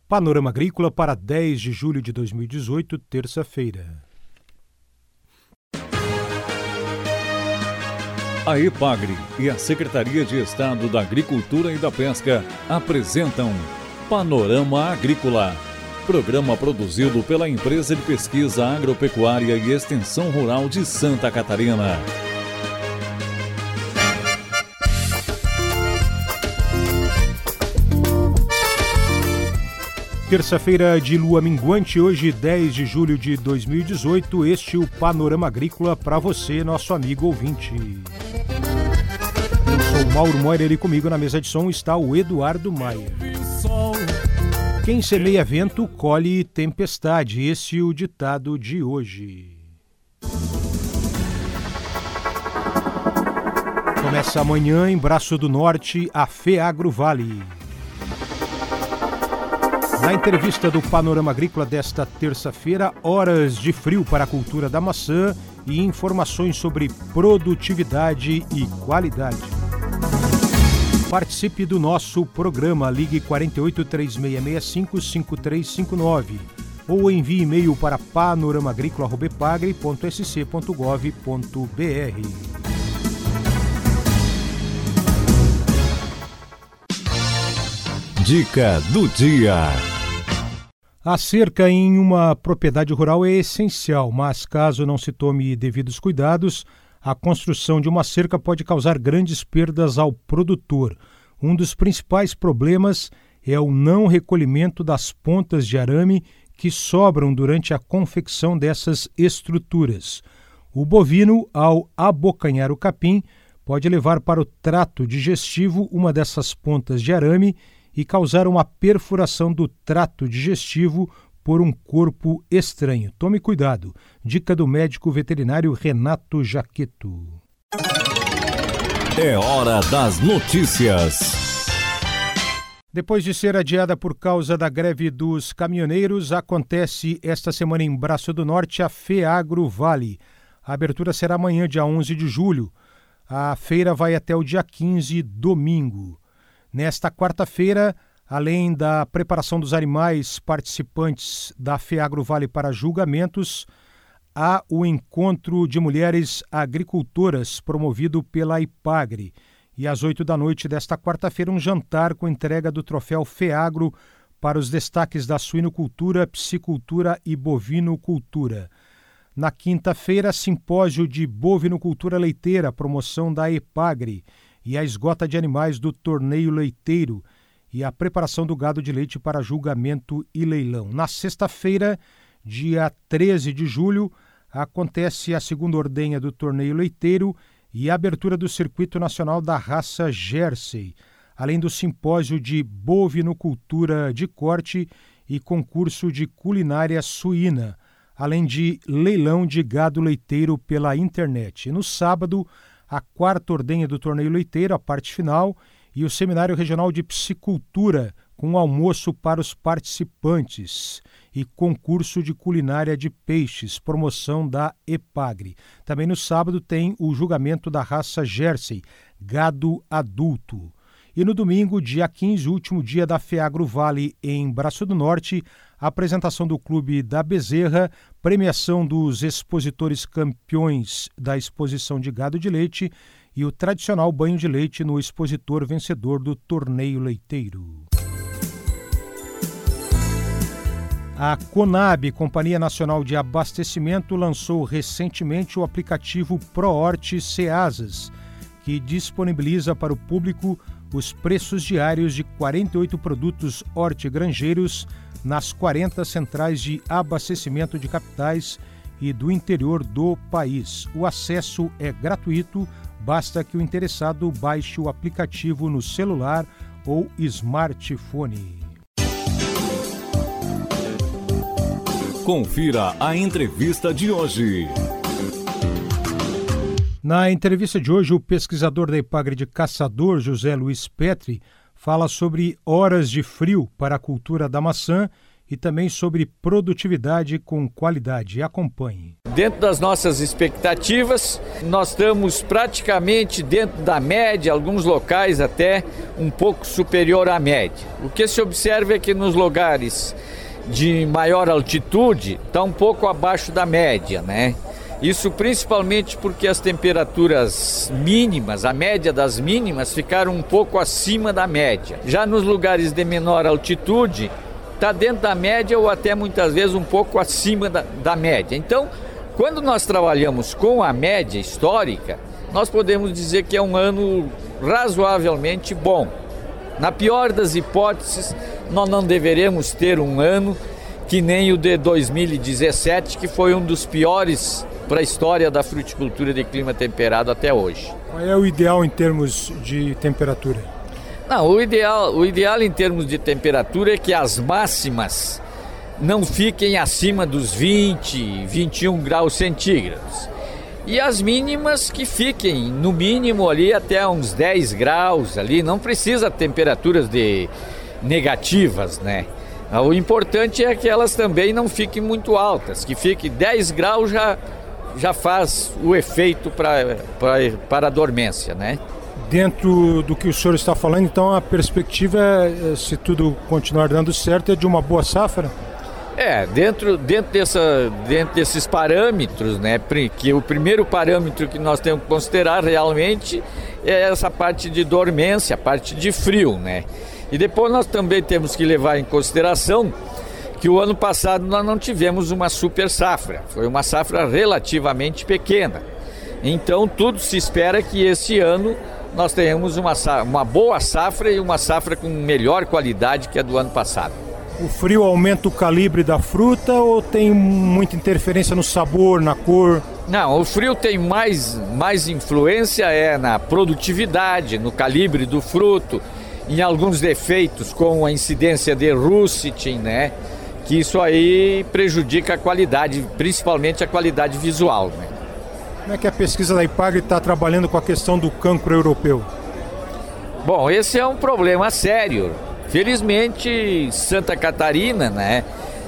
Panorama Agrícola para 10 de julho de 2018, terça-feira. A EPAGRE e a Secretaria de Estado da Agricultura e da Pesca apresentam Panorama Agrícola, programa produzido pela Empresa de Pesquisa Agropecuária e Extensão Rural de Santa Catarina. Terça-feira de lua minguante, hoje 10 de julho de 2018, este é o Panorama Agrícola para você, nosso amigo ouvinte. Eu sou o Mauro Moira e comigo na mesa de som está o Eduardo Maia. Quem semeia vento, colhe tempestade, esse é o ditado de hoje. Começa amanhã em Braço do Norte, a FEAGRO Vale. Na entrevista do Panorama Agrícola desta terça-feira, horas de frio para a cultura da maçã e informações sobre produtividade e qualidade. Participe do nosso programa, ligue 48-3665-5359 ou envie e-mail para panoramaagricola@epagre.sc.gov.br. Dica do dia. A cerca em uma propriedade rural é essencial, mas caso não se tome devidos cuidados, a construção de uma cerca pode causar grandes perdas ao produtor. Um dos principais problemas é o não recolhimento das pontas de arame que sobram durante a confecção dessas estruturas. O bovino, ao abocanhar o capim, pode levar para o trato digestivo uma dessas pontas de arame e causar uma perfuração do trato digestivo por um corpo estranho. Tome cuidado. Dica do médico veterinário Renato Jaqueto. É hora das notícias. Depois de ser adiada por causa da greve dos caminhoneiros, acontece esta semana em Braço do Norte a FEAGRO Vale. A abertura será amanhã, dia 11 de julho. A feira vai até o dia 15, domingo. Nesta quarta-feira, além da preparação dos animais participantes da FEAGRO Vale para julgamentos, há o Encontro de Mulheres Agricultoras, promovido pela EPAGRE. E às 8 da noite desta quarta-feira, um jantar com entrega do troféu FEAGRO para os destaques da suinocultura, piscicultura e bovinocultura. Na quinta-feira, simpósio de bovinocultura leiteira, promoção da EPAGRE, e a esgota de animais do torneio leiteiro e a preparação do gado de leite para julgamento e leilão. Na sexta-feira, dia 13 de julho, acontece a segunda ordenha do torneio leiteiro e a abertura do Circuito Nacional da Raça Jersey, além do simpósio de bovinocultura de corte e concurso de culinária suína, além de leilão de gado leiteiro pela internet. E no sábado, a quarta ordenha do torneio leiteiro, a parte final, e o Seminário Regional de Piscicultura, com almoço para os participantes, e concurso de culinária de peixes, promoção da EPAGRE. Também no sábado tem o julgamento da raça Jersey, gado adulto. E no domingo, dia 15, último dia da FEAGRO Vale em Braço do Norte, a apresentação do Clube da Bezerra, premiação dos expositores campeões da exposição de gado de leite e o tradicional banho de leite no expositor vencedor do torneio leiteiro. A Conab, Companhia Nacional de Abastecimento, lançou recentemente o aplicativo ProHort Ceasas, que disponibiliza para o público os preços diários de 48 produtos hortigranjeiros nas 40 centrais de abastecimento de capitais e do interior do país. O acesso é gratuito, basta que o interessado baixe o aplicativo no celular ou smartphone. Confira a entrevista de hoje. Na entrevista de hoje, o pesquisador da EPAGRE de Caçador, José Luiz Petri, fala sobre horas de frio para a cultura da maçã e também sobre produtividade com qualidade. Acompanhe. Dentro das nossas expectativas, nós estamos praticamente dentro da média, alguns locais até um pouco superior à média. O que se observa é que nos lugares de maior altitude está um pouco abaixo da média, né? Isso principalmente porque as temperaturas mínimas, a média das mínimas, ficaram um pouco acima da média. Já nos lugares de menor altitude, está dentro da média ou até muitas vezes um pouco acima da média. Então, quando nós trabalhamos com a média histórica, nós podemos dizer que é um ano razoavelmente bom. Na pior das hipóteses, nós não deveremos ter um ano que nem o de 2017, que foi um dos piores para a história da fruticultura de clima temperado até hoje. Qual é o ideal em termos de temperatura? Não, o ideal em termos de temperatura é que as máximas não fiquem acima dos 20, 21 graus centígrados. E as mínimas que fiquem no mínimo ali até uns 10 graus ali, não precisa temperaturas negativas, né? O importante é que elas também não fiquem muito altas, que fique 10 graus já faz o efeito para a dormência, né? Dentro do que o senhor está falando, então a perspectiva, se tudo continuar dando certo, é de uma boa safra? Dentro desses parâmetros, né, que o primeiro parâmetro que nós temos que considerar realmente é essa parte de dormência, a parte de frio, né? E depois nós também temos que levar em consideração que o ano passado nós não tivemos uma super safra, foi uma safra relativamente pequena. Então tudo se espera que esse ano nós tenhamos uma boa safra e uma safra com melhor qualidade que a do ano passado. O frio aumenta o calibre da fruta ou tem muita interferência no sabor, na cor? Não, o frio tem mais influência na produtividade, no calibre do fruto, em alguns defeitos com a incidência de Russichin, né? Que isso aí prejudica a qualidade, principalmente a qualidade visual, né? Como é que a pesquisa da IPAGRE está trabalhando com a questão do cancro europeu? Bom, esse é um problema sério. Felizmente, Santa Catarina, né,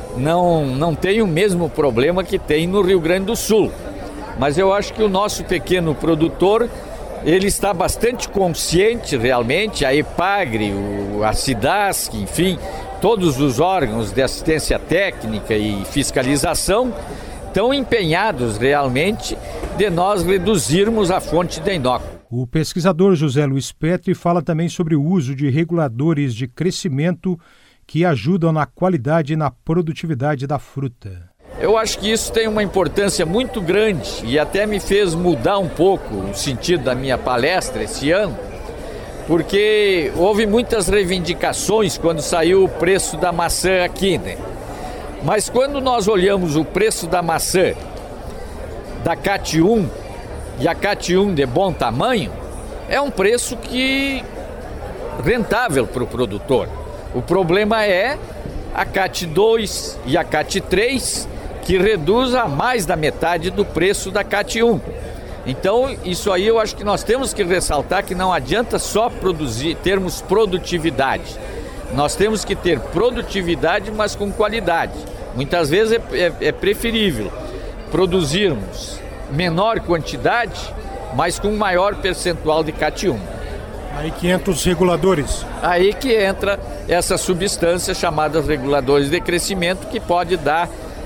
não tem o mesmo problema que tem no Rio Grande do Sul. Mas eu acho que o nosso pequeno produtor, ele está bastante consciente realmente, a IPAGRE, a SIDASC, enfim, todos os órgãos de assistência técnica e fiscalização estão empenhados realmente de nós reduzirmos a fonte de endócrino. O pesquisador José Luiz Petri fala também sobre o uso de reguladores de crescimento que ajudam na qualidade e na produtividade da fruta. Eu acho que isso tem uma importância muito grande e até me fez mudar um pouco o sentido da minha palestra esse ano, porque houve muitas reivindicações quando saiu o preço da maçã aqui, né? Mas quando nós olhamos o preço da maçã da CAT1 e a CAT1 de bom tamanho, é um preço que rentável para o produtor. O problema é a CAT2 e a CAT3, que reduz a mais da metade do preço da CAT1. Então, isso aí eu acho que nós temos que ressaltar que não adianta só termos produtividade. Nós temos que ter produtividade, mas com qualidade. Muitas vezes é preferível produzirmos menor quantidade, mas com maior percentual de CAT1. Aí que entra os reguladores. Aí que entra essa substância chamada reguladores de crescimento, que pode dar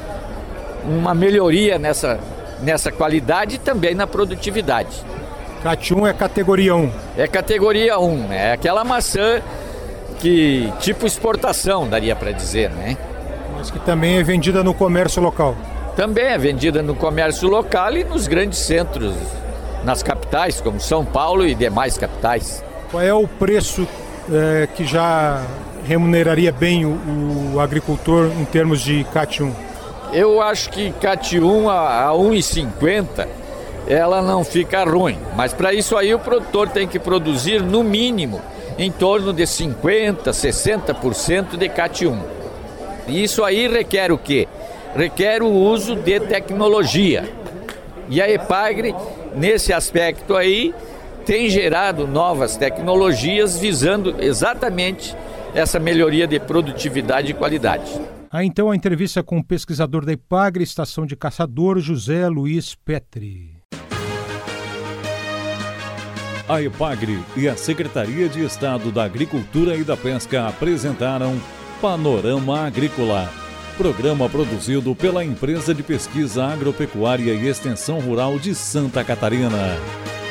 uma melhoria nessa qualidade e também na produtividade. CAT1 é categoria 1. É categoria 1, né? É aquela maçã que tipo exportação, daria para dizer, né? Mas que também é vendida no comércio local. Também é vendida no comércio local e nos grandes centros, nas capitais, como São Paulo e demais capitais. Qual é o preço que já remuneraria bem o agricultor em termos de CAT1? Eu acho que CAT1 a 1,50 ela não fica ruim, mas para isso aí o produtor tem que produzir no mínimo em torno de 50%, 60% de CAT1. E isso aí requer o quê? Requer o uso de tecnologia. E a IPAGRE, nesse aspecto aí, tem gerado novas tecnologias visando exatamente essa melhoria de produtividade e qualidade. Há então a entrevista com o pesquisador da Ipagre, Estação de Caçador, José Luiz Petri. A Ipagre e a Secretaria de Estado da Agricultura e da Pesca apresentaram Panorama Agrícola, programa produzido pela Empresa de Pesquisa Agropecuária e Extensão Rural de Santa Catarina.